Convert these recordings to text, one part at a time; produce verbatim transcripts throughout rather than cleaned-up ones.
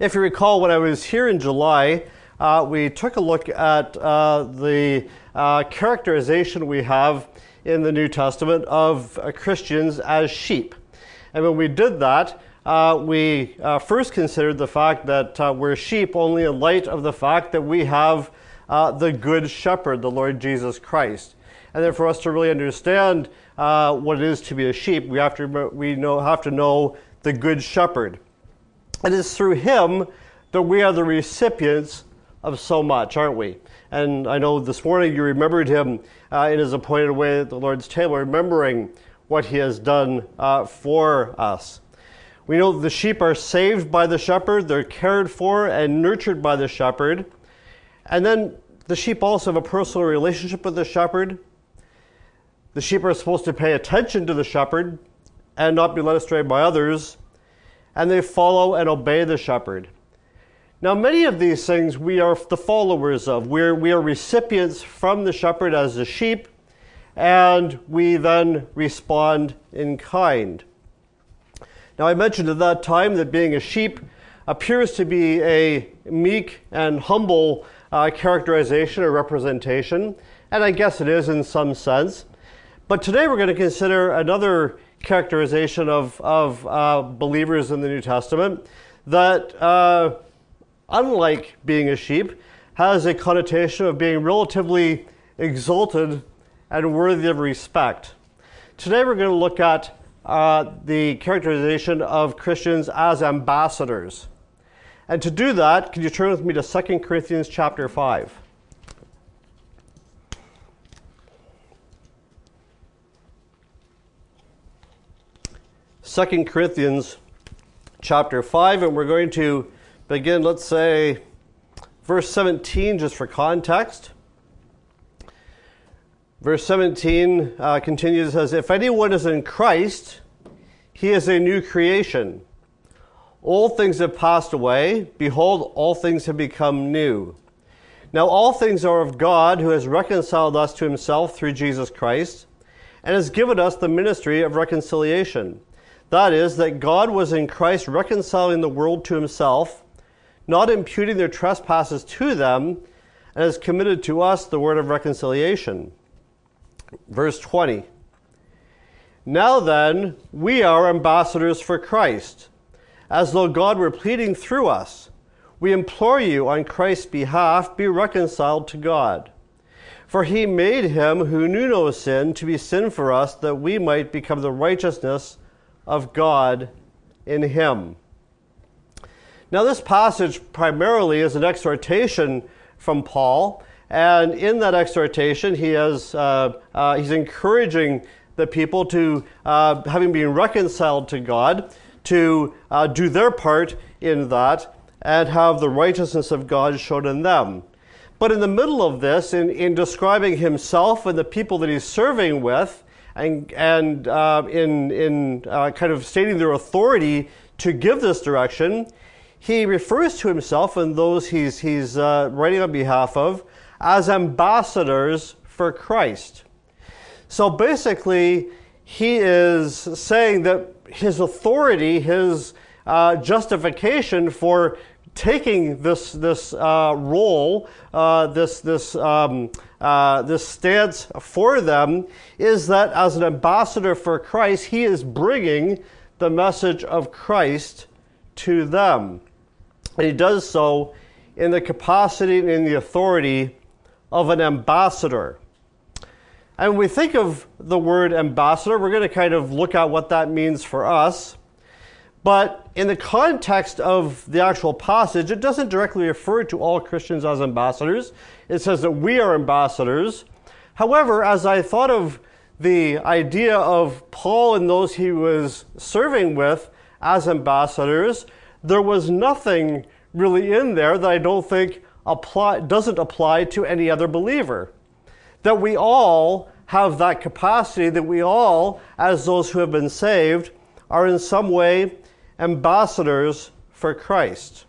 If you recall, when I was here in July, uh, we took a look at uh, the uh, characterization we have in the New Testament of uh, Christians as sheep. And when we did that, uh, we uh, first considered the fact that uh, we're sheep only in light of the fact that we have uh, the Good Shepherd, the Lord Jesus Christ. And then for us to really understand uh, what it is to be a sheep, we have to we know have to know the Good Shepherd. It is through him that we are the recipients of so much, aren't we? And I know this morning you remembered him uh, in his appointed way at the Lord's table, remembering what he has done uh, for us. We know that the sheep are saved by the shepherd, they're cared for and nurtured by the shepherd. And then the sheep also have a personal relationship with the shepherd. The sheep are supposed to pay attention to the shepherd and not be led astray by others. And they follow and obey the shepherd. Now, many of these things we are the followers of. We're, we are recipients from the shepherd as the sheep, and we then respond in kind. Now, I mentioned at that time that being a sheep appears to be a meek and humble uh, characterization or representation, and I guess it is in some sense. But today we're going to consider another characterization of, of uh, believers in the New Testament that, uh, unlike being a sheep, has a connotation of being relatively exalted and worthy of respect. Today we're going to look at uh, the characterization of Christians as ambassadors. And to do that, can you turn with me to Second Corinthians chapter five? Second Corinthians chapter five, and we're going to begin, let's say, verse seventeen, just for context. Verse seventeen uh, continues, says, "If anyone is in Christ, he is a new creation. Old things have passed away. Behold, all things have become new. Now all things are of God, who has reconciled us to himself through Jesus Christ, and has given us the ministry of reconciliation. That is, that God was in Christ reconciling the world to himself, not imputing their trespasses to them, and has committed to us the word of reconciliation." Verse twenty. "Now then, we are ambassadors for Christ, as though God were pleading through us. We implore you on Christ's behalf, be reconciled to God. For he made him who knew no sin to be sin for us, that we might become the righteousness of God in him." Now this passage primarily is an exhortation from Paul, and in that exhortation he has uh, uh, he's encouraging the people to, uh, having been reconciled to God, to uh, do their part in that and have the righteousness of God shown in them. But in the middle of this, in, in describing himself and the people that he's serving with, and, and uh, in, in uh, kind of stating their authority to give this direction, he refers to himself and those he's, he's uh, writing on behalf of as ambassadors for Christ. So basically, he is saying that his authority, his uh, justification for taking this this uh, role, uh, this this um, uh, this stance for them, is that as an ambassador for Christ, he is bringing the message of Christ to them, and he does so in the capacity and in the authority of an ambassador. And when we think of the word ambassador, we're going to kind of look at what that means for us. But in the context of the actual passage, it doesn't directly refer to all Christians as ambassadors. It says that we are ambassadors. However, as I thought of the idea of Paul and those he was serving with as ambassadors, there was nothing really in there that I don't think apply, doesn't apply to any other believer. That we all have that capacity, that we all, as those who have been saved, are in some way ambassadors for Christ.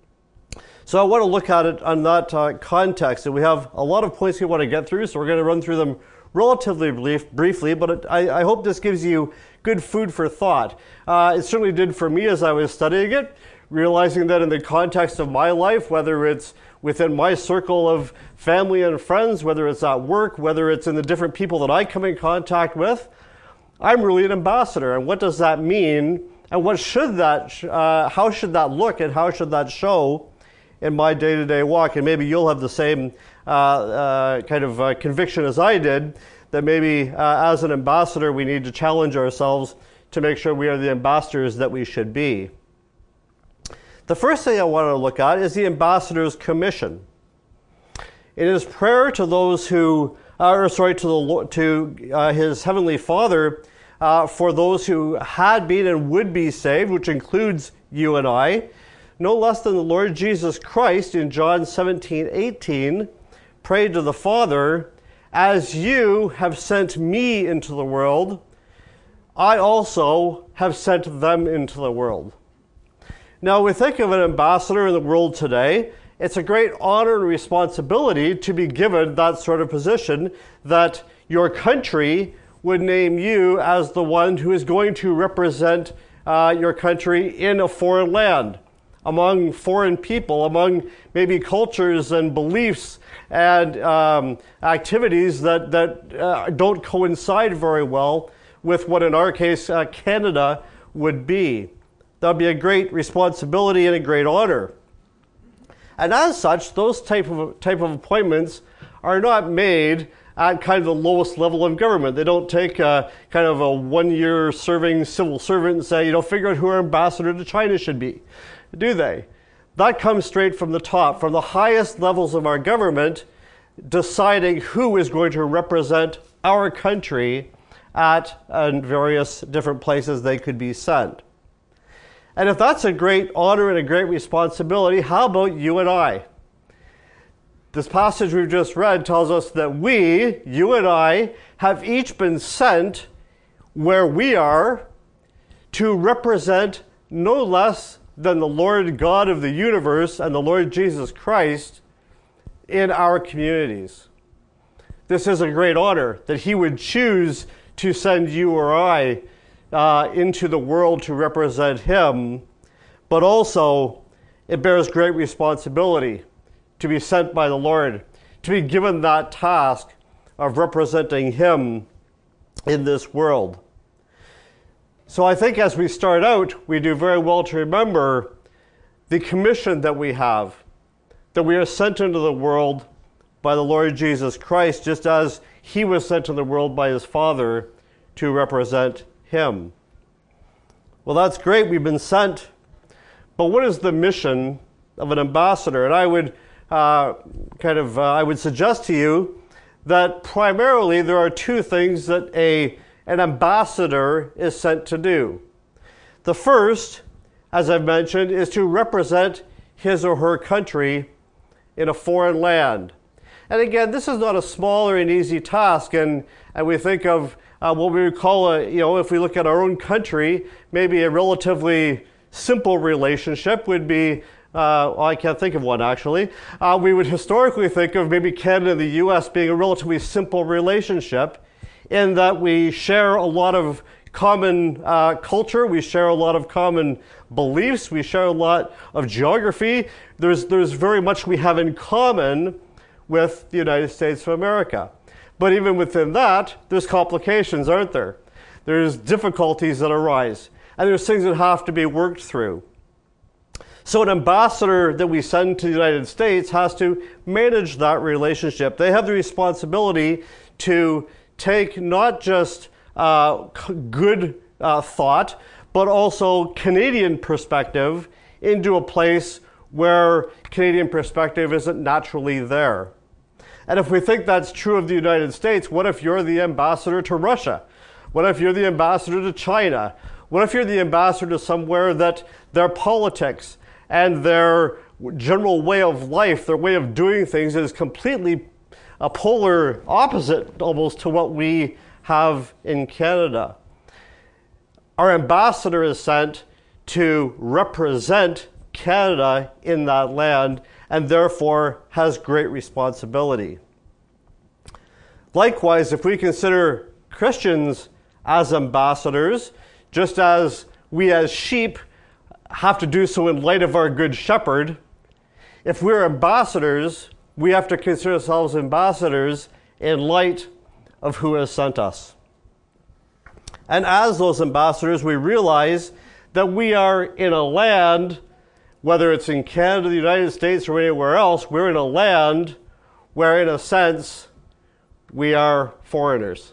So I want to look at it on that uh, context. And we have a lot of points we want to get through, so we're going to run through them relatively brief, briefly, but it, I, I hope this gives you good food for thought. Uh, it certainly did for me as I was studying it. realizing that in the context of my life, whether it's within my circle of family and friends, whether it's at work, whether it's in the different people that I come in contact with, I'm really an ambassador. And what does that mean? And what should that, uh, how should that look, and how should that show in my day-to-day walk? And maybe you'll have the same uh, uh, kind of uh, conviction as I did, that maybe uh, as an ambassador we need to challenge ourselves to make sure we are the ambassadors that we should be. The first thing I want to look at is the ambassador's commission. In his prayer to those who, uh, or sorry, to the to uh, his heavenly Father, uh, for those who had been and would be saved, which includes you and I, no less than the Lord Jesus Christ in John seventeen eighteen prayed to the Father, "As you have sent me into the world, I also have sent them into the world." Now, we think of an ambassador in the world today. It's a great honor and responsibility to be given that sort of position, that your country would name you as the one who is going to represent uh, your country in a foreign land, among foreign people, among maybe cultures and beliefs and um, activities that, that uh, don't coincide very well with what, in our case, uh, Canada would be. That would be a great responsibility and a great honor. And as such, those type of, type of appointments are not made at kind of the lowest level of government. They don't take a, kind of a one-year serving civil servant and say, you know, figure out who our ambassador to China should be, do they? That comes straight from the top, from the highest levels of our government, deciding who is going to represent our country at uh, various different places they could be sent. And if that's a great honor and a great responsibility, how about you and I? This passage we've just read tells us that we, you and I, have each been sent where we are to represent no less than the Lord God of the universe and the Lord Jesus Christ in our communities. This is a great honor that He would choose to send you or I uh, into the world to represent Him, but also it bears great responsibility to be sent by the Lord, to be given that task of representing Him in this world. So I think as we start out, we do very well to remember the commission that we have, that we are sent into the world by the Lord Jesus Christ, just as He was sent into the world by His Father to represent Him. Well, that's great. We've been sent. But what is the mission of an ambassador? And I would uh, kind of, uh, I would suggest to you that primarily there are two things that a, an ambassador is sent to do. The first, as I've mentioned, is to represent his or her country in a foreign land. And again, this is not a small or an easy task, and, and we think of uh, what we would call, a, you know, if we look at our own country, maybe a relatively simple relationship would be, uh, well, I can't think of one actually. Uh, we would historically think of maybe Canada and the U S being a relatively simple relationship in that we share a lot of common uh, culture, we share a lot of common beliefs, we share a lot of geography. There's, there's very much we have in common with the United States of America. But even within that, there's complications, aren't there? There's difficulties that arise, and there's things that have to be worked through. So an ambassador that we send to the United States has to manage that relationship. They have the responsibility to take not just uh, good uh, thought, but also Canadian perspective into a place where Canadian perspective isn't naturally there. And if we think that's true of the United States, what if you're the ambassador to Russia? What if you're the ambassador to China? What if you're the ambassador to somewhere that their politics and their general way of life, their way of doing things is completely a polar opposite almost to what we have in Canada? Our ambassador is sent to represent Canada in that land and therefore has great responsibility. Likewise, if we consider Christians as ambassadors, just as we as sheep have to do so in light of our Good Shepherd. If we're ambassadors, we have to consider ourselves ambassadors in light of who has sent us. And as those ambassadors, we realize that we are in a land, whether it's in Canada, the United States, or anywhere else, we're in a land where, in a sense, we are foreigners.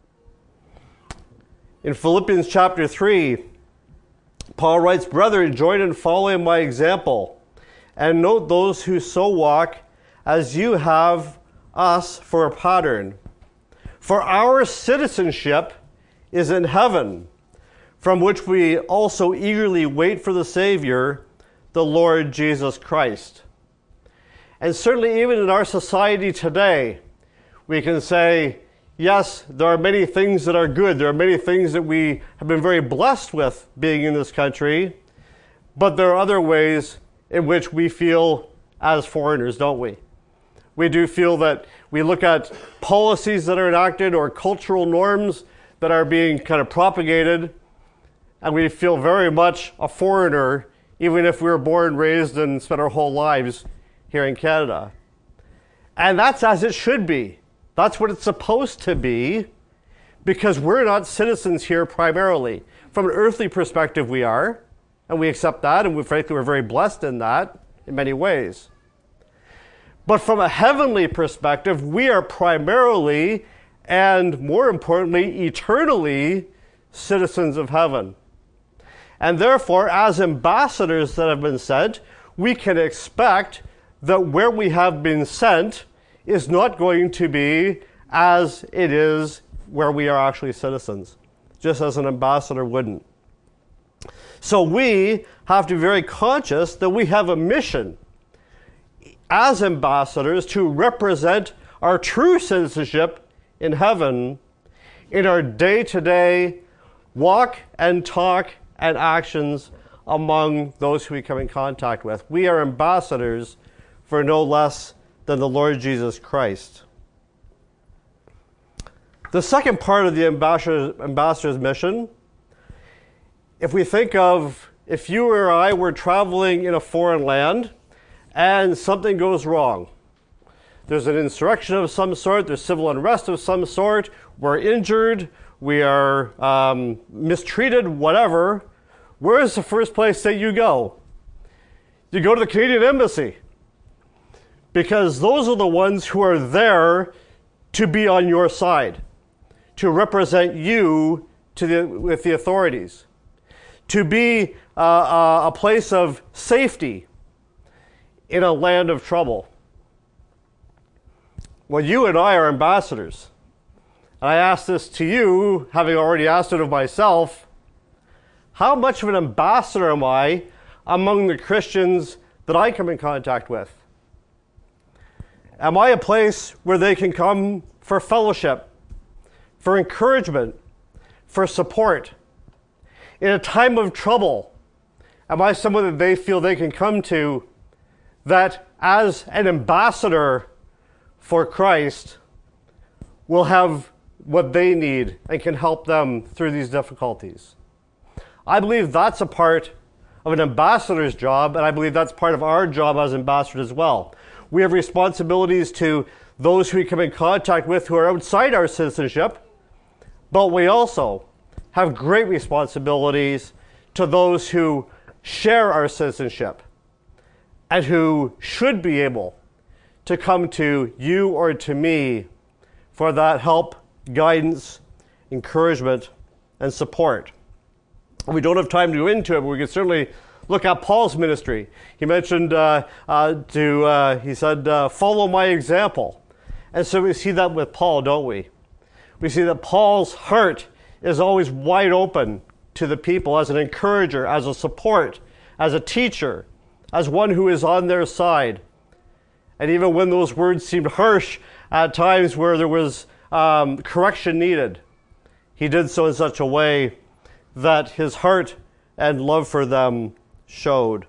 In Philippians chapter three, Paul writes, "Brethren, join in following my example, and note those who so walk as you have us for a pattern. For our citizenship is in heaven, from which we also eagerly wait for the Savior, the Lord Jesus Christ." And certainly even in our society today, we can say, yes, there are many things that are good. There are many things that we have been very blessed with being in this country, but there are other ways in which we feel as foreigners, don't we? We do feel that we look at policies that are enacted or cultural norms that are being kind of propagated, and we feel very much a foreigner, even if we were born, raised, and spent our whole lives here in Canada. And that's as it should be. That's what it's supposed to be, because we're not citizens here primarily. From an earthly perspective, we are, and we accept that, and we, frankly, we're very blessed in that in many ways. But from a heavenly perspective, we are primarily, and more importantly, eternally, citizens of heaven. And therefore, as ambassadors that have been sent, we can expect that where we have been sent is not going to be as it is where we are actually citizens, just as an ambassador wouldn't. So we have to be very conscious that we have a mission as ambassadors to represent our true citizenship in heaven in our day-to-day walk and talk and actions among those who we come in contact with. We are ambassadors for no less than the Lord Jesus Christ. The second part of the ambassador, ambassador's mission, if we think of if you or I were traveling in a foreign land and something goes wrong. There's an insurrection of some sort, there's civil unrest of some sort, we're injured, we are um, mistreated, whatever. Where is the first place that you go? You go to the Canadian Embassy, because those are the ones who are there to be on your side, to represent you to the, with the authorities, to be uh, uh, a place of safety in a land of trouble. Well, you and I are ambassadors. And I ask this to you, having already asked it of myself. How much of an ambassador am I among the Christians that I come in contact with? Am I a place where they can come for fellowship, for encouragement, for support? In a time of trouble, am I someone that they feel they can come to, that as an ambassador for Christ will have what they need and can help them through these difficulties? I believe that's a part of an ambassador's job, and I believe that's part of our job as ambassadors as well. We have responsibilities to those who we come in contact with who are outside our citizenship, but we also have great responsibilities to those who share our citizenship and who should be able to come to you or to me for that help, guidance, encouragement, and support. We don't have time to go into it, but we can certainly look at Paul's ministry. He mentioned uh, uh, to, uh, he said, uh, follow my example. And so we see that with Paul, don't we? We see that Paul's heart is always wide open to the people as an encourager, as a support, as a teacher, as one who is on their side. And even when those words seemed harsh at times where there was um, correction needed, he did so in such a way that his heart and love for them showed.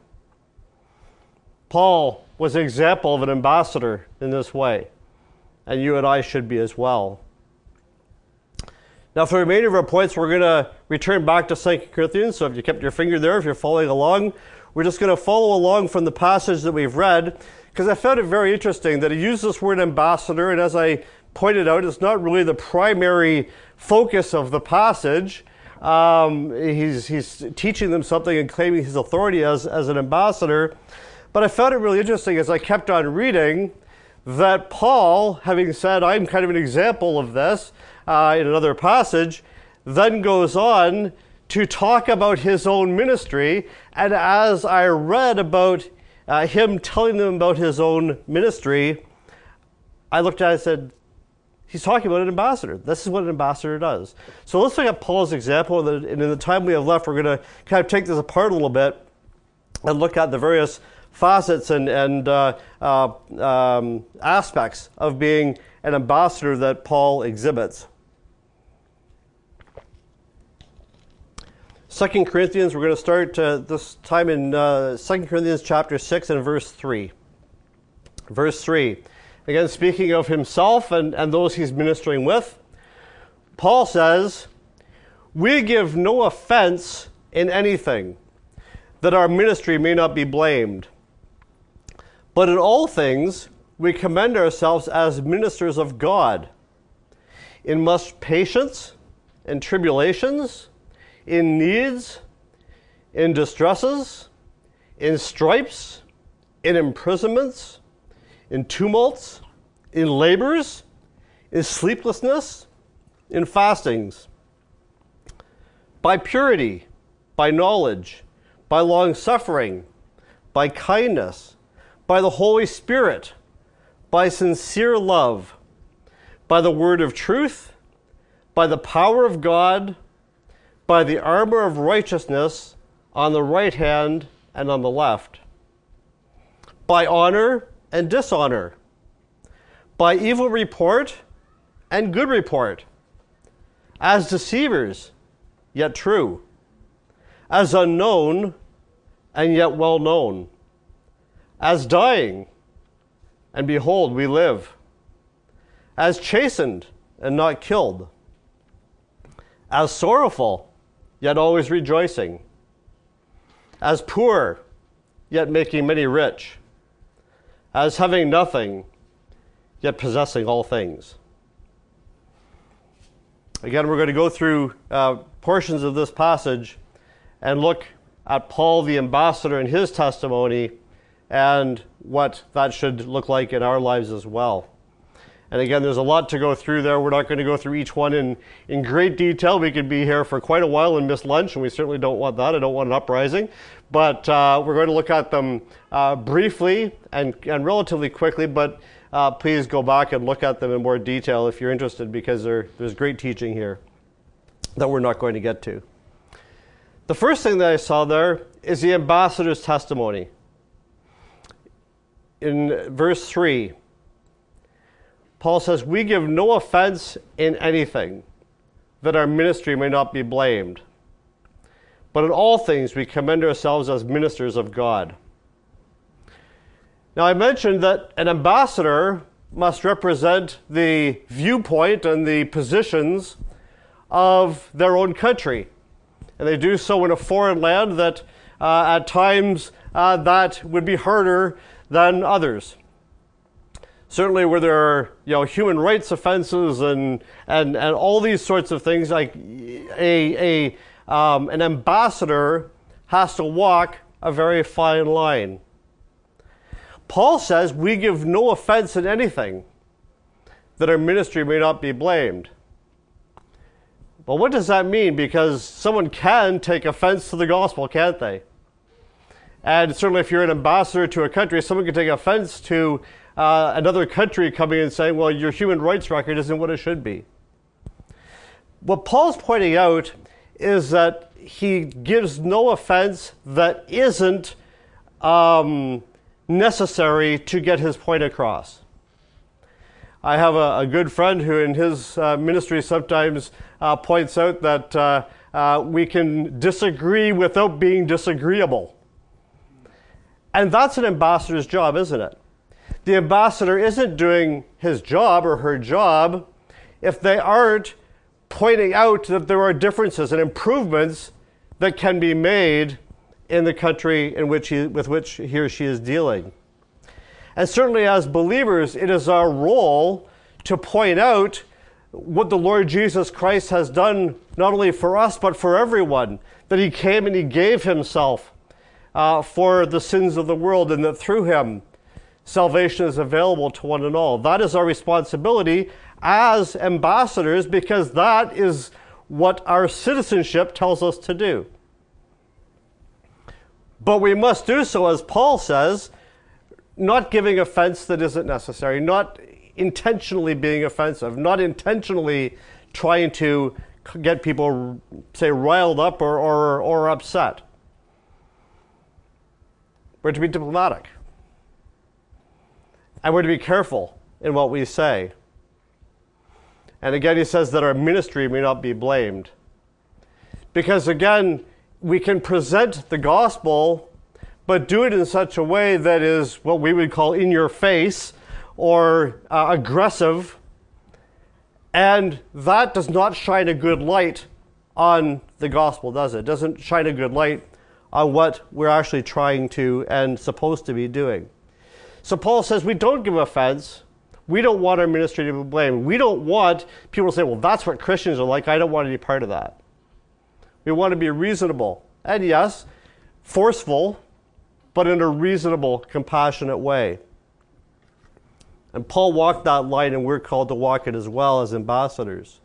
Paul was an example of an ambassador in this way, and you and I should be as well. Now, for the remainder of our points, we're going to return back to Second Corinthians. So if you kept your finger there, if you're following along, we're just going to follow along from the passage that we've read, because I found it very interesting that he used this word ambassador, and as I pointed out, it's not really the primary focus of the passage. Um, he's, he's teaching them something and claiming his authority as, as an ambassador. But I found it really interesting as I kept on reading that Paul, having said, I'm kind of an example of this uh, in another passage, then goes on to talk about his own ministry. And as I read about uh, him telling them about his own ministry, I looked at it and said, he's talking about an ambassador. This is what an ambassador does. So let's look at Paul's example. And in the time we have left, we're going to kind of take this apart a little bit and look at the various facets and, and uh, uh, um, aspects of being an ambassador that Paul exhibits. Second Corinthians, we're going to start uh, this time in uh, Second Corinthians chapter six and verse three. Verse three. Again, speaking of himself and, and those he's ministering with, Paul says, "We give no offense in anything, that our ministry may not be blamed. But in all things we commend ourselves as ministers of God, in much patience, in tribulations, in needs, in distresses, in stripes, in imprisonments, in tumults, in labors, in sleeplessness, in fastings, by purity, by knowledge, by long-suffering, by kindness, by the Holy Spirit, by sincere love, by the word of truth, by the power of God, by the armor of righteousness on the right hand and on the left, by honor and dishonor, by evil report and good report, as deceivers, yet true, as unknown and yet well known, as dying, and behold, we live, as chastened and not killed, as sorrowful, yet always rejoicing, as poor, yet making many rich, as having nothing, yet possessing all things." Again, we're going to go through uh, portions of this passage and look at Paul the ambassador and his testimony and what that should look like in our lives as well. And again, there's a lot to go through there. We're not going to go through each one in, in great detail. We could be here for quite a while and miss lunch, and we certainly don't want that. I don't want an uprising. But uh, we're going to look at them uh, briefly and, and relatively quickly, but uh, please go back and look at them in more detail if you're interested, because there, there's great teaching here that we're not going to get to. The first thing that I saw there is the ambassador's testimony. In verse three, Paul says, "We give no offense in anything, that our ministry may not be blamed. But in all things we commend ourselves as ministers of God." Now, I mentioned that an ambassador must represent the viewpoint and the positions of their own country. And they do so in a foreign land that uh, at times uh, that would be harder than others. Certainly where there are, you know, human rights offenses and, and, and all these sorts of things, like a, a, um, an ambassador has to walk a very fine line. Paul says, "We give no offense in anything, that our ministry may not be blamed." Well, what does that mean? Because someone can take offense to the gospel, can't they? And certainly if you're an ambassador to a country, someone can take offense to uh, another country coming and saying, well, your human rights record isn't what it should be. What Paul's pointing out is that he gives no offense that isn't um, necessary to get his point across. I have a, a good friend who in his uh, ministry sometimes uh, points out that uh, uh, we can disagree without being disagreeable. And that's an ambassador's job, isn't it? The ambassador isn't doing his job or her job if they aren't pointing out that there are differences and improvements that can be made in the country in which he, with which he or she is dealing. And certainly as believers, it is our role to point out what the Lord Jesus Christ has done, not only for us, but for everyone, that he came and he gave himself uh, for the sins of the world, and that through him, salvation is available to one and all. That is our responsibility as ambassadors, because that is what our citizenship tells us to do. But we must do so, as Paul says, not giving offense that isn't necessary, not intentionally being offensive, not intentionally trying to get people, say, riled up or, or, or upset. We're to be diplomatic. And we're to be careful in what we say. And again, he says that our ministry may not be blamed. Because again, we can present the gospel, but do it in such a way that is what we would call in your face or uh, aggressive. And that does not shine a good light on the gospel, does it? It doesn't shine a good light on what we're actually trying to and supposed to be doing. So Paul says we don't give offense. We don't want our ministry to be blamed. We don't want people to say, well, that's what Christians are like. I don't want any part of that. We want to be reasonable. And yes, forceful, but in a reasonable, compassionate way. And Paul walked that line, and we're called to walk it as well as ambassadors.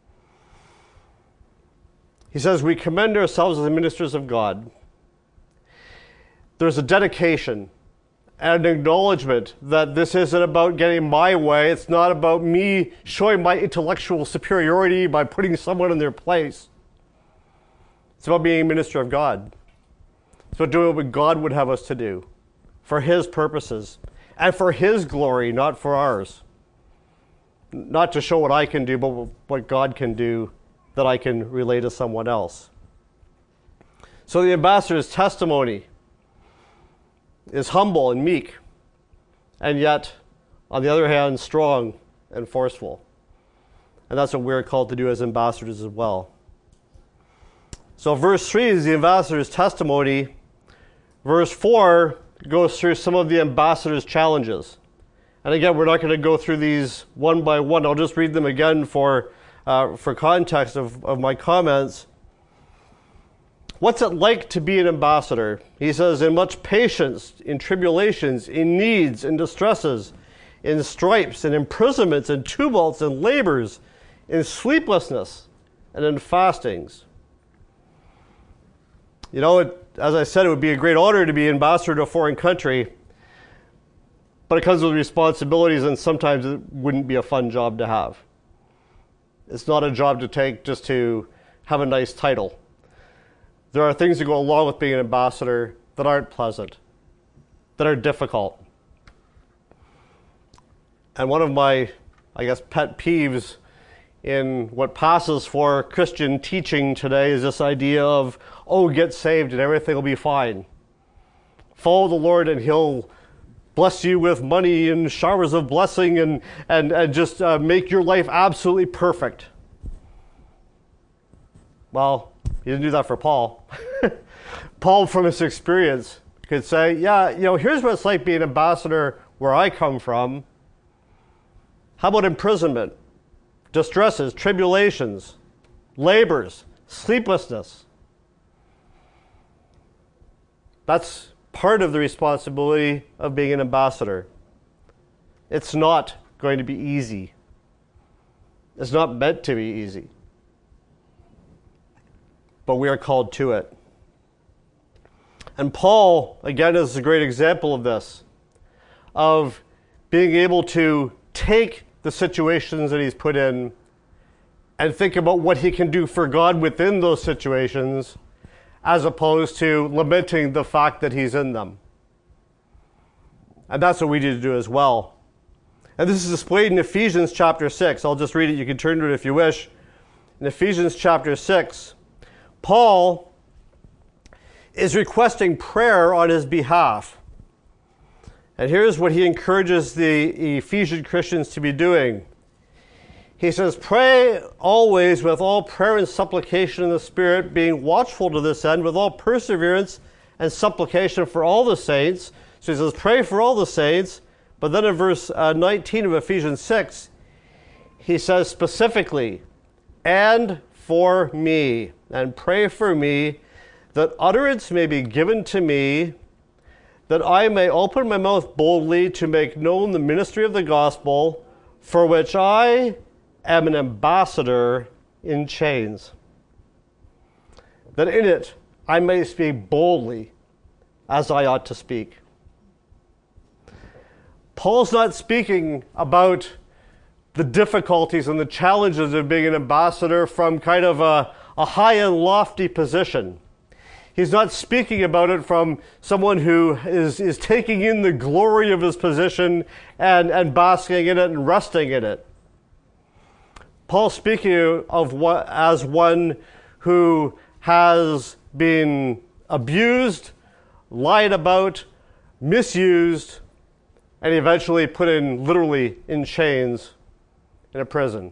He says we commend ourselves as the ministers of God. There's a dedication and an acknowledgement that this isn't about getting my way. It's not about me showing my intellectual superiority by putting someone in their place. It's about being a minister of God. It's about doing what God would have us to do for his purposes and for his glory, not for ours. Not to show what I can do, but what God can do that I can relay to someone else. So the ambassador's testimony is humble and meek, and yet, on the other hand, strong and forceful. And that's what we're called to do as ambassadors as well. So verse three is the ambassador's testimony. Verse four goes through some of the ambassador's challenges. And again, we're not going to go through these one by one. I'll just read them again for, uh, for context of, of my comments. What's it like to be an ambassador? He says, in much patience, in tribulations, in needs, in distresses, in stripes, in imprisonments, in tumults, in labors, in sleeplessness, and in fastings. You know, it, as I said, it would be a great honor to be ambassador to a foreign country, but it comes with responsibilities, and sometimes it wouldn't be a fun job to have. It's not a job to take just to have a nice title. There are things that go along with being an ambassador that aren't pleasant, that are difficult. And one of my, I guess, pet peeves in what passes for Christian teaching today is this idea of, oh, get saved and everything will be fine. Follow the Lord and he'll bless you with money and showers of blessing and, and, and just uh, make your life absolutely perfect. Well, he didn't do that for Paul. Paul, from his experience, could say, yeah, you know, here's what it's like being an ambassador where I come from. How about imprisonment, distresses, tribulations, labors, sleeplessness? That's part of the responsibility of being an ambassador. It's not going to be easy. It's not meant to be easy. But we are called to it. And Paul, again, is a great example of this, of being able to take the situations that he's put in and think about what he can do for God within those situations, as opposed to lamenting the fact that he's in them. And that's what we need to do as well. And this is displayed in Ephesians chapter six. I'll just read it. You can turn to it if you wish. In Ephesians chapter six, Paul is requesting prayer on his behalf. And here's what he encourages the Ephesian Christians to be doing. He says, pray always with all prayer and supplication in the Spirit, being watchful to this end with all perseverance and supplication for all the saints. So he says, pray for all the saints. But then in verse uh, nineteen of Ephesians six, he says specifically, and for me, and pray for me, that utterance may be given to me, that I may open my mouth boldly to make known the ministry of the gospel, for which I am an ambassador in chains, that in it I may speak boldly as I ought to speak. Paul's not speaking about the difficulties and the challenges of being an ambassador from kind of a, a high and lofty position. He's not speaking about it from someone who is, is taking in the glory of his position and, and basking in it and resting in it. Paul's speaking of what, as one who has been abused, lied about, misused, and eventually put in, literally, in chains in a prison.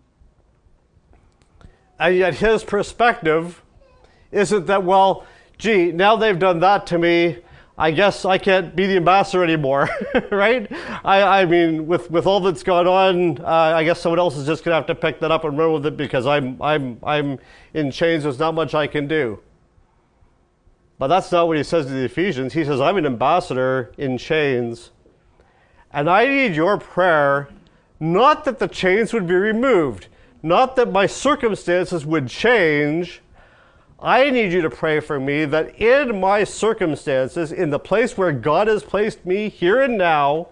And yet his perspective isn't that, well, gee, now they've done that to me, I guess I can't be the ambassador anymore, right? I, I mean, with, with all that's gone on, uh, I guess someone else is just going to have to pick that up and run with it because I'm, I'm, I'm in chains. There's not much I can do. But that's not what he says to the Ephesians. He says, I'm an ambassador in chains, and I need your prayer, not that the chains would be removed, not that my circumstances would change. I need you to pray for me that in my circumstances, in the place where God has placed me here and now,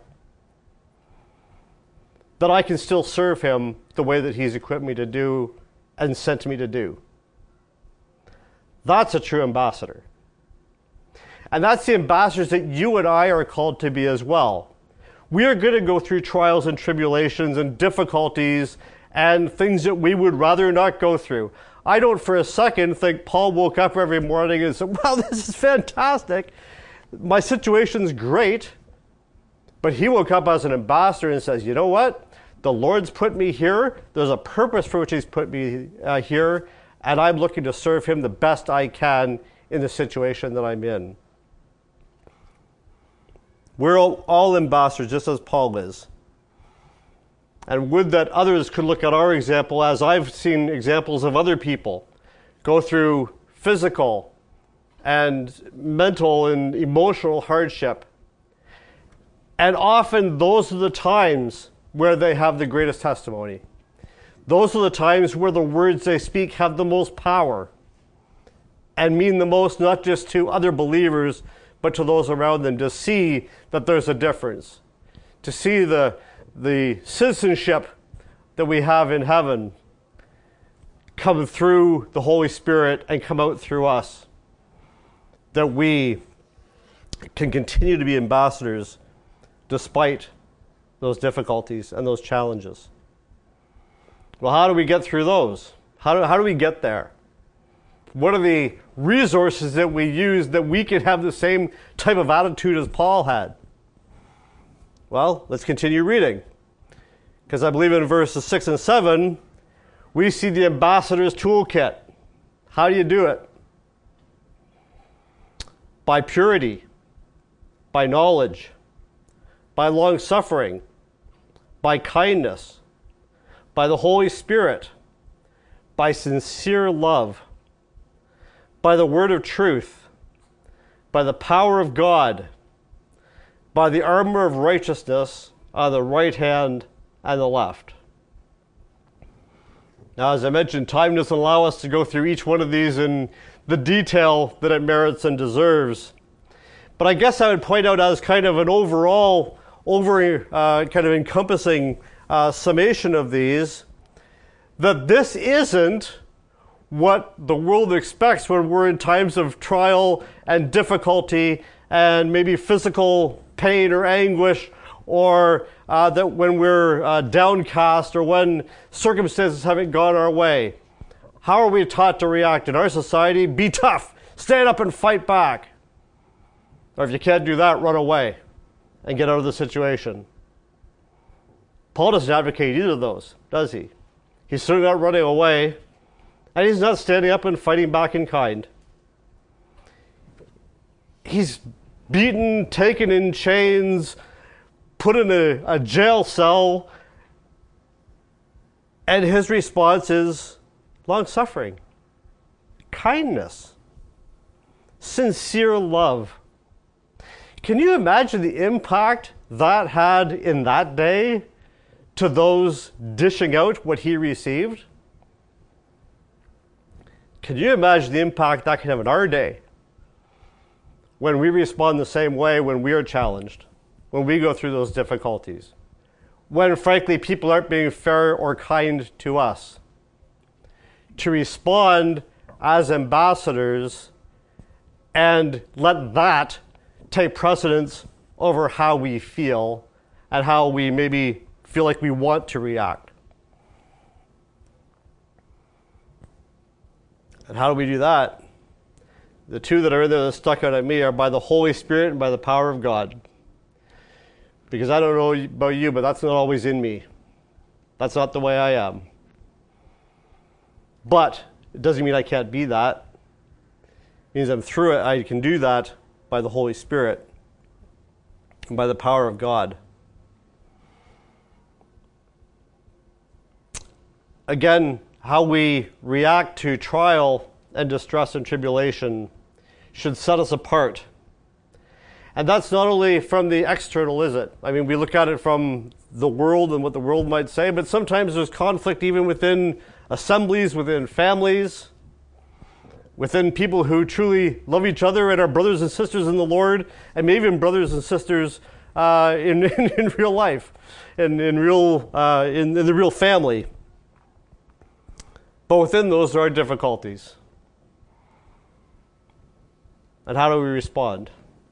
that I can still serve him the way that he's equipped me to do and sent me to do. That's a true ambassador. And that's the ambassadors that you and I are called to be as well. We are going to go through trials and tribulations and difficulties and things that we would rather not go through. I don't for a second think Paul woke up every morning and said, wow, this is fantastic. My situation's great. But he woke up as an ambassador and says, you know what? The Lord's put me here. There's a purpose for which he's put me uh, here. And I'm looking to serve him the best I can in the situation that I'm in. We're all, all ambassadors, just as Paul is. And would that others could look at our example, as I've seen examples of other people go through physical and mental and emotional hardship. And often those are the times where they have the greatest testimony. Those are the times where the words they speak have the most power and mean the most, not just to other believers, but to those around them, to see that there's a difference, to see the, the citizenship that we have in heaven come through the Holy Spirit and come out through us, that we can continue to be ambassadors despite those difficulties and those challenges. Well, how do we get through those? How do, how do we get there? What are the resources that we use that we can have the same type of attitude as Paul had? Well, let's continue reading. Because I believe in verses six and seven, we see the ambassador's toolkit. How do you do it? By purity, by knowledge, by long-suffering, by kindness, by the Holy Spirit, by sincere love, by the word of truth, by the power of God, by the armor of righteousness on the right hand and the left. Now, as I mentioned, time doesn't allow us to go through each one of these in the detail that it merits and deserves. But I guess I would point out as kind of an overall, over uh, kind of encompassing uh, summation of these, that this isn't what the world expects when we're in times of trial and difficulty and maybe physical pain or anguish, or uh, that when we're uh, downcast or when circumstances haven't gone our way. How are we taught to react in our society? Be tough, stand up and fight back. Or if you can't do that, run away and get out of the situation. Paul doesn't advocate either of those, does he? He's certainly not running away. And he's not standing up and fighting back in kind. He's beaten, taken in chains, put in a, a jail cell, and his response is long-suffering, kindness, sincere love. Can you imagine the impact that had in that day to those dishing out what he received? Can you imagine the impact that can have in our day when we respond the same way when we are challenged, when we go through those difficulties, when frankly people aren't being fair or kind to us? To respond as ambassadors and let that take precedence over how we feel and how we maybe feel like we want to react. And how do we do that? The two that are in there that stuck out at me are by the Holy Spirit and by the power of God. Because I don't know about you, but that's not always in me. That's not the way I am. But it doesn't mean I can't be that. It means I'm through it. I can do that by the Holy Spirit and by the power of God. Again, how we react to trial and distress and tribulation should set us apart. And that's not only from the external, is it? I mean, we look at it from the world and what the world might say, but sometimes there's conflict even within assemblies, within families, within people who truly love each other and are brothers and sisters in the Lord, and maybe even brothers and sisters uh, in, in, in real life, in, in, real, uh, in, in the real family. But within those, there are difficulties. And how do we respond?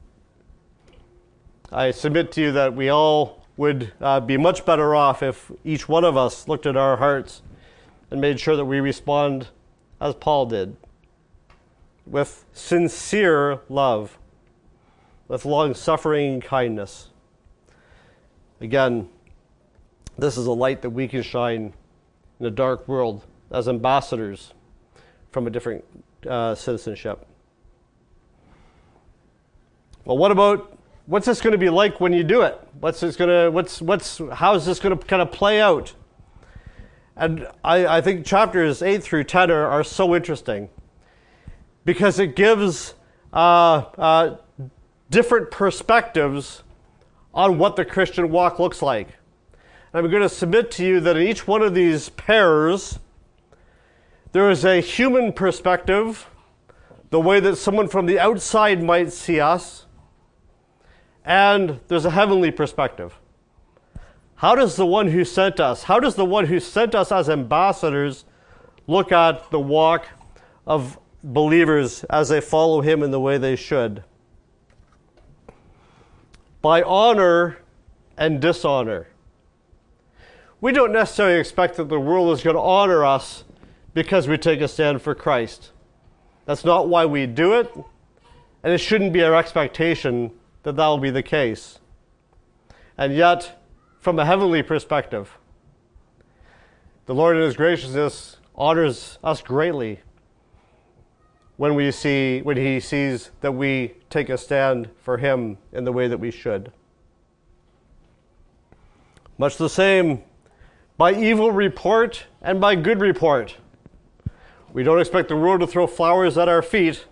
I submit to you that we all would uh, be much better off if each one of us looked at our hearts and made sure that we respond as Paul did, with sincere love, with long-suffering and kindness. Again, this is a light that we can shine in a dark world as ambassadors from a different uh, citizenship. Well, what about, what's this going to be like when you do it? What's this going to, what's, what's, how is this going to kind of play out? And I, I think chapters eight through ten are, are so interesting because it gives uh, uh, different perspectives on what the Christian walk looks like. And I'm going to submit to you that in each one of these pairs, there is a human perspective, the way that someone from the outside might see us, and there's a heavenly perspective. How does the one who sent us, how does the one who sent us as ambassadors look at the walk of believers as they follow him in the way they should? By honor and dishonor. We don't necessarily expect that the world is going to honor us because we take a stand for Christ. That's not why we do it, and it shouldn't be our expectation that that will be the case. And yet, from a heavenly perspective, the Lord in his graciousness honors us greatly when we see when he sees that we take a stand for him in the way that we should. Much the same by evil report and by good report. We don't expect the world to throw flowers at our feet,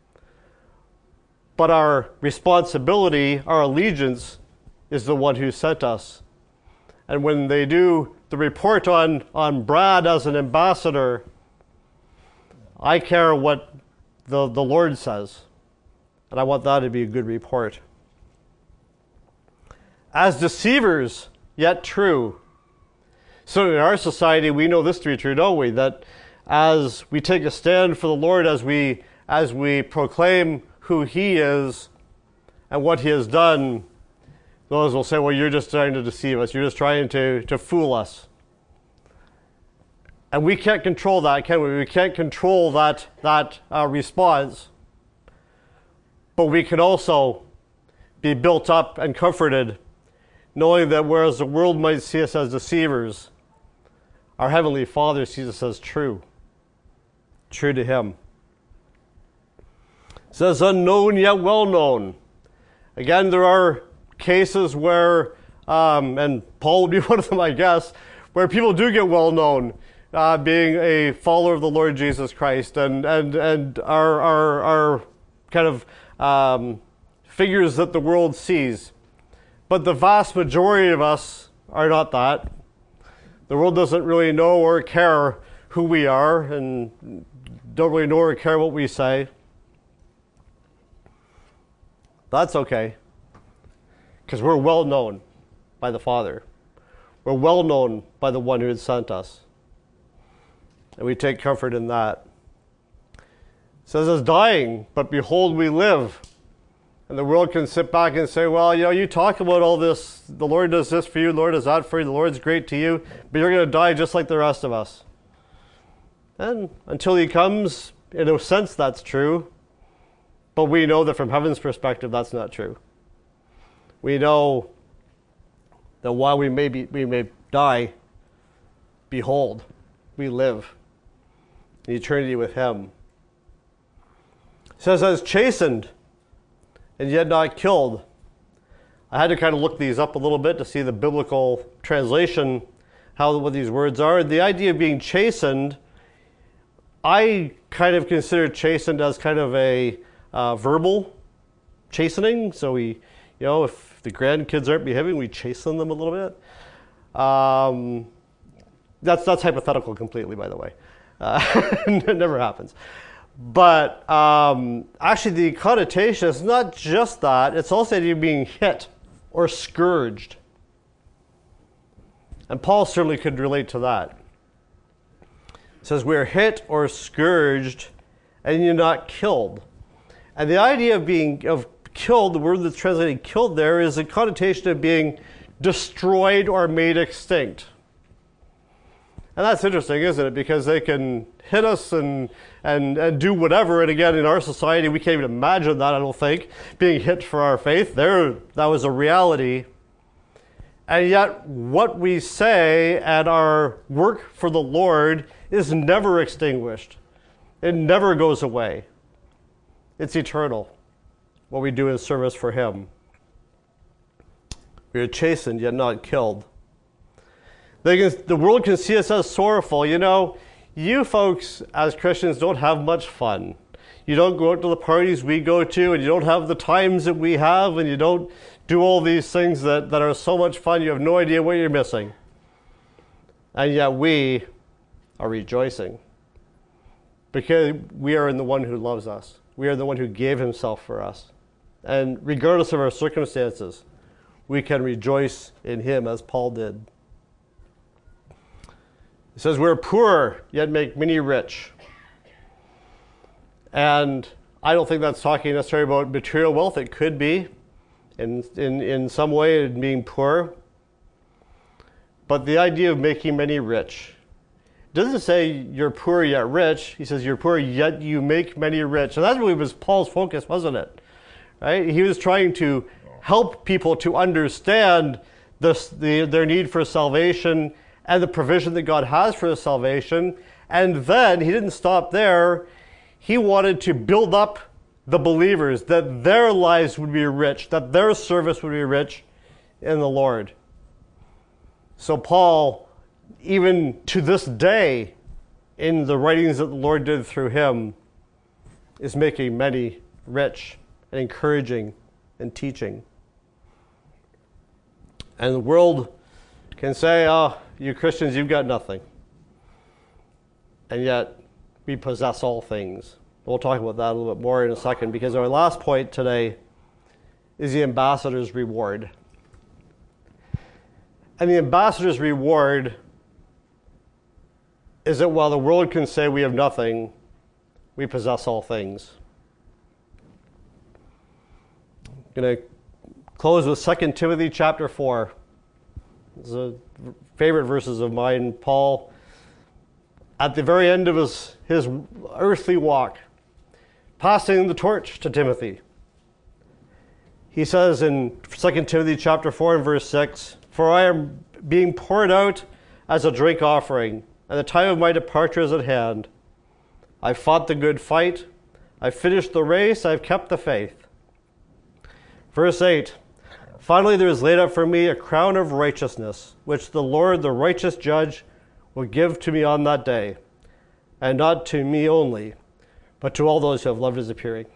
but our responsibility, our allegiance, is the one who sent us. And when they do the report on, on Brad as an ambassador, I care what the, the Lord says. And I want that to be a good report. As deceivers, yet true. So in our society, we know this to be true, don't we? That as we take a stand for the Lord, as we as we proclaim who he is and what he has done, those will say, well, you're just trying to deceive us. You're just trying to, to fool us. And we can't control that, can we? We can't control that, that uh, response. But we can also be built up and comforted, knowing that whereas the world might see us as deceivers, our Heavenly Father sees us as true, true to Him. It says unknown yet well known. Again, there are cases where, um, and Paul would be one of them, I guess, where people do get well known, uh, being a follower of the Lord Jesus Christ, and and and are are are kind of um, figures that the world sees. But the vast majority of us are not that. The world doesn't really know or care who we are, and don't really know or care what we say. That's okay, because we're well known by the Father. We're well known by the one who had sent us. And we take comfort in that. It says it's dying, but behold, we live. And the world can sit back and say, well, you know, you talk about all this, the Lord does this for you, the Lord does that for you, the Lord's great to you, but you're going to die just like the rest of us. And until He comes, in a sense, that's true. But we know that from heaven's perspective, that's not true. We know that while we may be, we may die, behold, we live in eternity with Him. It says, as chastened and yet not killed. I had to kind of look these up a little bit to see the biblical translation, how what these words are. The idea of being chastened, I kind of consider chastened as kind of a uh, verbal chastening. So we, you know, if the grandkids aren't behaving, we chasten them a little bit. Um, that's that's hypothetical completely, by the way. Uh, it never happens. But um, actually the connotation is not just that, it's also you being hit or scourged. And Paul certainly could relate to that. It says we're hit or scourged and you're not killed. And the idea of being of killed, the word that's translated killed there, is a connotation of being destroyed or made extinct. And that's interesting, isn't it? Because they can hit us and, and, and do whatever. And again, in our society, we can't even imagine that, I don't think, being hit for our faith. There, that was a reality. And yet, what we say and our work for the Lord is never extinguished. It never goes away. It's eternal, what we do in service for Him. We are chastened, yet not killed. They can, the world can see us as sorrowful. You know, you folks as Christians don't have much fun. You don't go out to the parties we go to, and you don't have the times that we have, and you don't do all these things that, that are so much fun. You have no idea what you're missing. And yet we are rejoicing because we are in the one who loves us. We are the one who gave Himself for us. And regardless of our circumstances, we can rejoice in Him as Paul did. It says we're poor, yet make many rich. And I don't think that's talking necessarily about material wealth. It could be in, in, in some way in being poor. But the idea of making many rich. It doesn't say you're poor yet rich. He says you're poor yet you make many rich. And that really was Paul's focus, wasn't it? Right? He was trying to help people to understand this, the, their need for salvation and the provision that God has for the salvation. And then he didn't stop there. He wanted to build up the believers, that their lives would be rich, that their service would be rich in the Lord. So Paul, even to this day, in the writings that the Lord did through him, is making many rich and encouraging and teaching. And the world can say, oh, you Christians, you've got nothing. And yet, we possess all things. We'll talk about that a little bit more in a second, because our last point today is the ambassador's reward. And the ambassador's reward is that while the world can say we have nothing, we possess all things. I'm going to close with Second Timothy chapter four. This is a favorite verses of mine. Paul, at the very end of his, his earthly walk, passing the torch to Timothy. He says in Second Timothy chapter four and verse six, "For I am being poured out as a drink offering, and the time of my departure is at hand. I've fought the good fight. I've finished the race. I've kept the faith. Verse eight, finally there is laid up for me a crown of righteousness, which the Lord, the righteous judge, will give to me on that day, and not to me only, but to all those who have loved his appearing.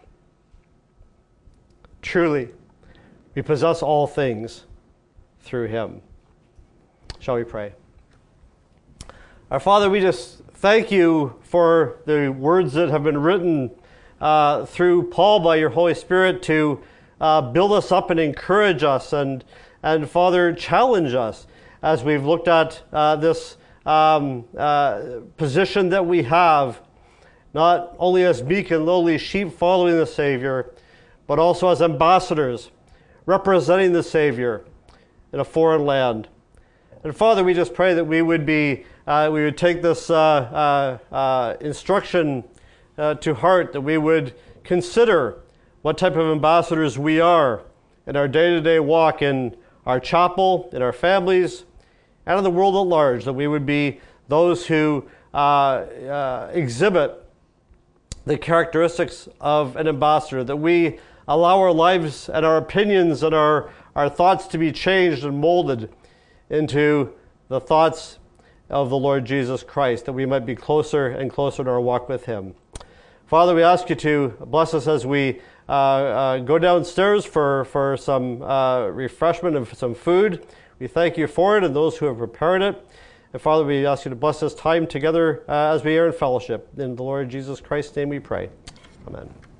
Truly, we possess all things through him. Shall we pray? Our Father, we just thank you for the words that have been written uh, through Paul by your Holy Spirit to uh, build us up and encourage us, and, and Father, challenge us as we've looked at uh, this um, uh, position that we have, not only as meek and lowly sheep following the Savior, but also as ambassadors representing the Savior in a foreign land. And Father, we just pray that we would be, uh, we would take this uh, uh, uh, instruction uh, to heart, that we would consider what type of ambassadors we are in our day-to-day walk in our chapel, in our families, and in the world at large, that we would be those who uh, uh, exhibit the characteristics of an ambassador, that we allow our lives and our opinions and our, our thoughts to be changed and molded into the thoughts of the Lord Jesus Christ, that we might be closer and closer to our walk with him. Father, we ask you to bless us as we uh, uh, go downstairs for, for some uh, refreshment and some food. We thank you for it and those who have prepared it. And Father, we ask you to bless this time together uh, as we are in fellowship. In the Lord Jesus Christ's name we pray. Amen.